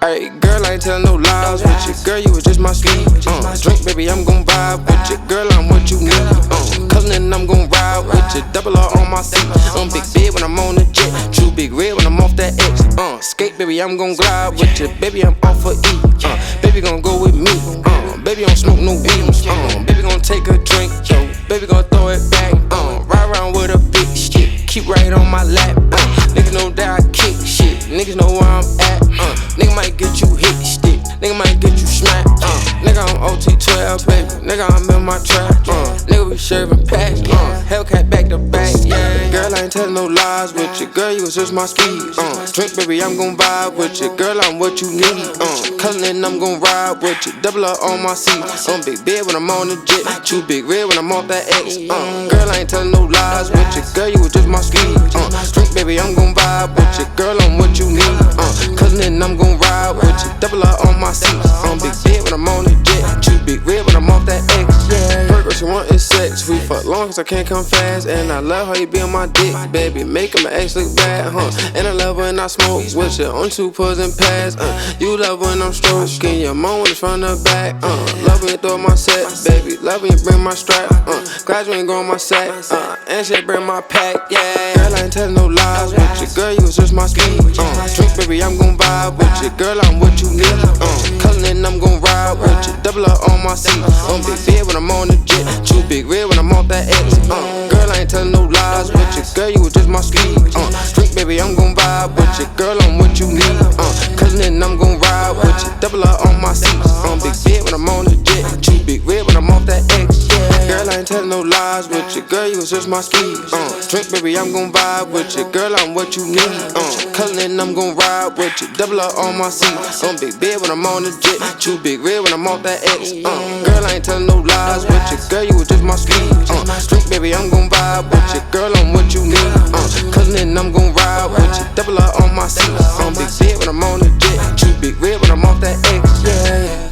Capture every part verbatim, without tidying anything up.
Ayy, girl, I ain't telling no lies with you. Girl, you was just my sleep. Uh, drink, baby, I'm gon' vibe with you. Girl, I'm what you need. Uh, cousin, I'm gon' ride with you. Double R on my seat. I'm big bed when I'm on the jet. True big red when I'm off that X. Uh, skate, baby, I'm gon' glide with you. Baby, I'm off for E. Uh, baby, gon' go with me. Uh, baby, don't smoke no weed. Uh, baby, gon' take a drink. Yo, baby, gon' throw it back. Uh, ride around with a big shit. Keep right on my lap. Uh, niggas know that I kick shit. Niggas know where I'm at. Uh, nigga might get you hit stick. Nigga might get you smacked. Uh, nigga, I'm O T twelve, baby. Nigga, I'm in my trap. Uh, nigga, we serving packs. Uh, Hellcat back to back. Yeah, girl, I ain't telling no lies with you. Girl, you was just my speed. Uh, drink, baby, I'm gon' vibe with you. Girl, I'm what you need. Uh, cousin, I'm gon' ride with you. Double up on my seat. I'm big bed when I'm on the jet. Too big red when I'm off that X. Uh, girl, I ain't telling no lies with you. Girl, you was just my speed. Uh, drink, baby, I'm gon' vibe with you. Girl, I'm what you need. Uh, cousin, I'm gon' ride with you. Double up on my seat. I'm big bed when I'm on the jet. Too big red when I'm off that X. Yeah. First what you want is sex. We fuck long cause I can't come fast. And I love how you be on my dick, baby. Making my ex look bad, huh? And I love when I smoke with you on two pulls and pads. Uh, you love when I'm stroking your mom when it's from the back. Uh, love when you throw my set, baby. Love when you bring my strap. Uh, glad you ain't go on my sack. Uh, and shit bring my pack, yeah. Girl, I ain't telling no lies with you. Girl, you was just my speed. Uh, drink, baby, I'm gon' vibe with you. Girl, I'm what you need. Uh, cousin, I'm gon' ride with you. Double up on my seat. I'm big bed when I'm on the jet. Too big red when I'm off that X. Uh, girl, I ain't telling no lies with you. Girl, you was just my speed. Uh, drink, baby, I'm gon' vibe with you. Girl, I'm what you need. Uh, cousin, I'm gon' ride with you. Double up on my seat. I'm big bed when I'm on the jet. Too big red when I'm off that X. Yeah. Girl, I ain't telling no lies with you. Girl, you was just my speed. Uh, drink, baby, I'm gon' vibe with you. Girl, I'm what you need. Uh, cousin, I'm gon' ride with you. Double up on my seat. I'm big bed when I'm on the jet. Too big red when I'm off that X. Uh, girl, I ain't telling no lies with you. Girl, you was just my speed. Uh, drink, baby, I'm gon' vibe with you. Girl, I'm what you need. Uh, cousin, I'm gon' ride with you. Double up on my seat. I'm big bed when I'm on the jet. Too big red when I'm off that X. Yeah, yeah.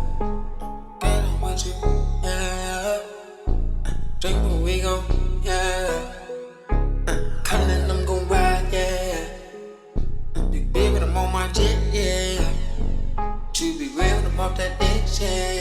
Girl, I'm with you. Yeah, yeah. Drink when we gon'. Yeah. Cousin, I'm gon' ride. Yeah. Big bed when I'm on my jet. Yeah. Too big red when I'm off that X. Yeah.